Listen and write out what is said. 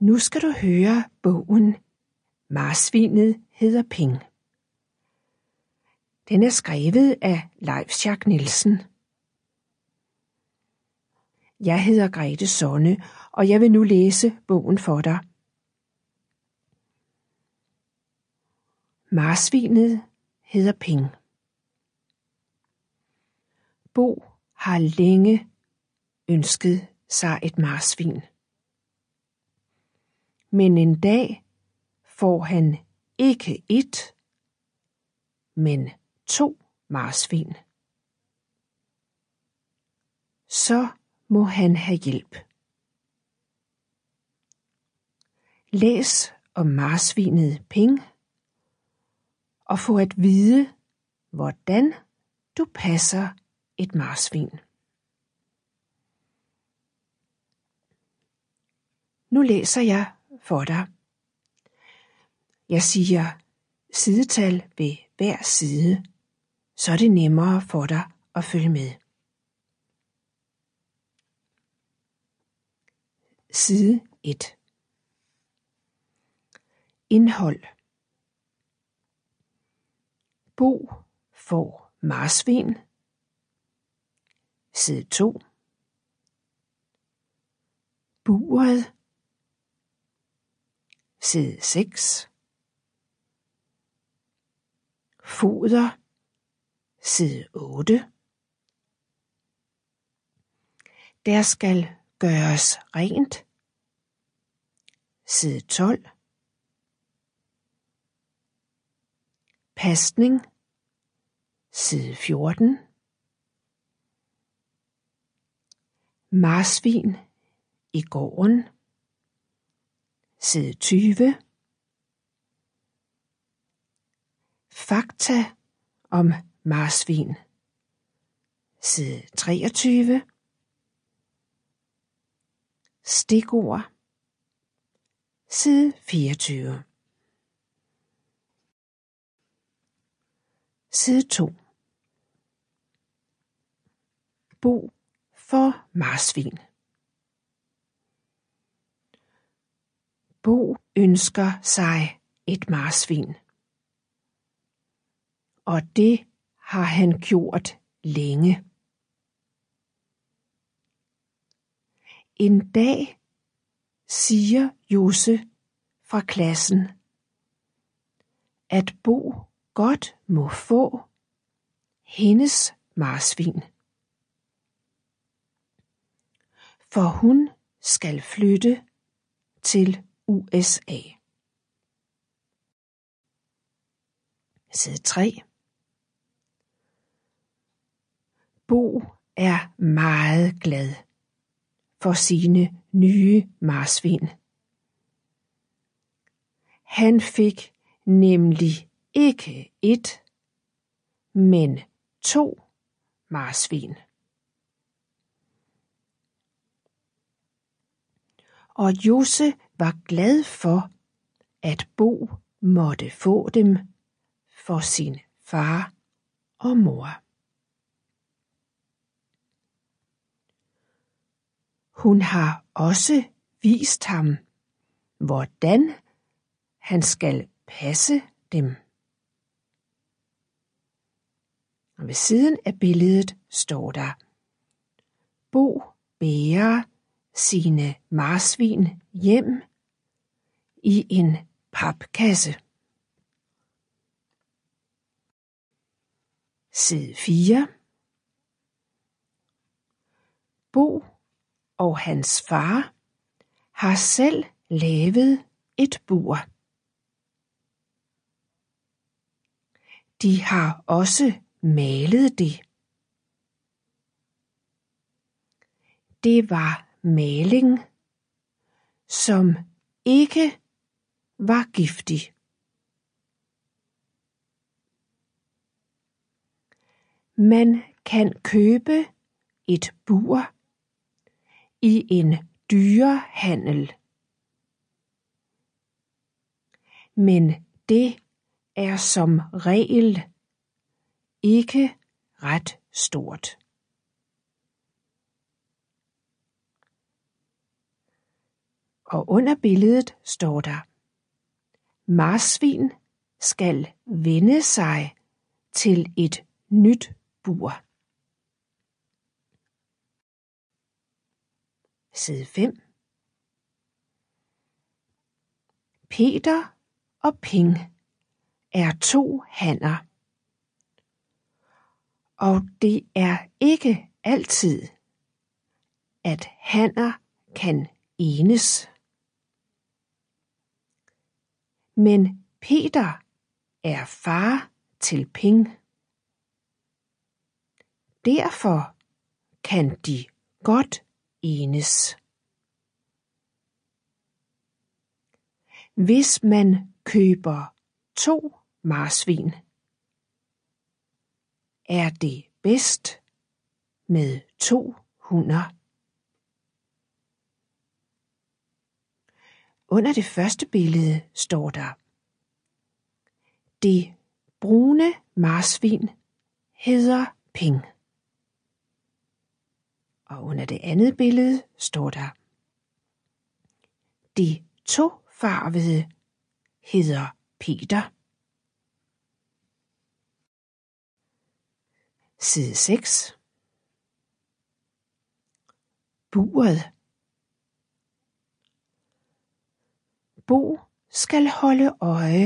Nu skal du høre bogen Marsvinet hedder Ping. Den er skrevet af Leif Schack Nielsen. Jeg hedder Grete Sonne, og jeg vil nu læse bogen for dig. Marsvinet hedder Ping. Bo har længe ønsket sig et marsvin. Men en dag får han ikke et, men 2 marsvin. Så må han have hjælp. Læs om marsvinet Ping og få at vide, hvordan du passer et marsvin. Nu læser jeg for dig. Jeg siger sidetal ved hver side, så er det nemmere for dig at følge med. Side 1. Indhold. Bo får marsvin. Side 2. Buret. Side 6. Foder. Side 8. Der skal gøres rent. Side 12. Pasning. Side 14. Marsvin i gården. Side 20. Fakta om marsvin. Side 23. Stikord. Side 24. Side 2. Bo for marsvin. Bo ønsker sig et marsvin. Og det har han gjort længe. En dag siger Josse fra klassen, at Bo godt må få hendes marsvin. For hun skal flytte til USA. Side 3. Bo er meget glad for sine nye marsvin. Han fik nemlig ikke et, men 2 marsvin. Og Josse var glad for, at Bo måtte få dem for sin far og mor. Hun har også vist ham, hvordan han skal passe dem. Og ved siden af billedet står der: Bo bærer sine marsvin hjem i en papkasse. Side 4. Bo og hans far har selv lavet et bur. De har også malet det. Det var maling, som ikke var giftig. Man kan købe et bur i en dyrehandel. Men det er som regel ikke ret stort. Og under billedet står der: marsvin skal vende sig til et nyt bur. Side 5. Peter og Ping er 2 hanner. Og det er ikke altid, at hanner kan enes. Men Peter er far til Ping. Derfor kan de godt enes. Hvis man køber 2 marsvin, er det bedst med 2 hunner. Under det første billede står der: det brune marsvin hedder Ping. Og under det andet billede står der: det tofarvede hedder Peter. Side 6. Buret. Bo skal holde øje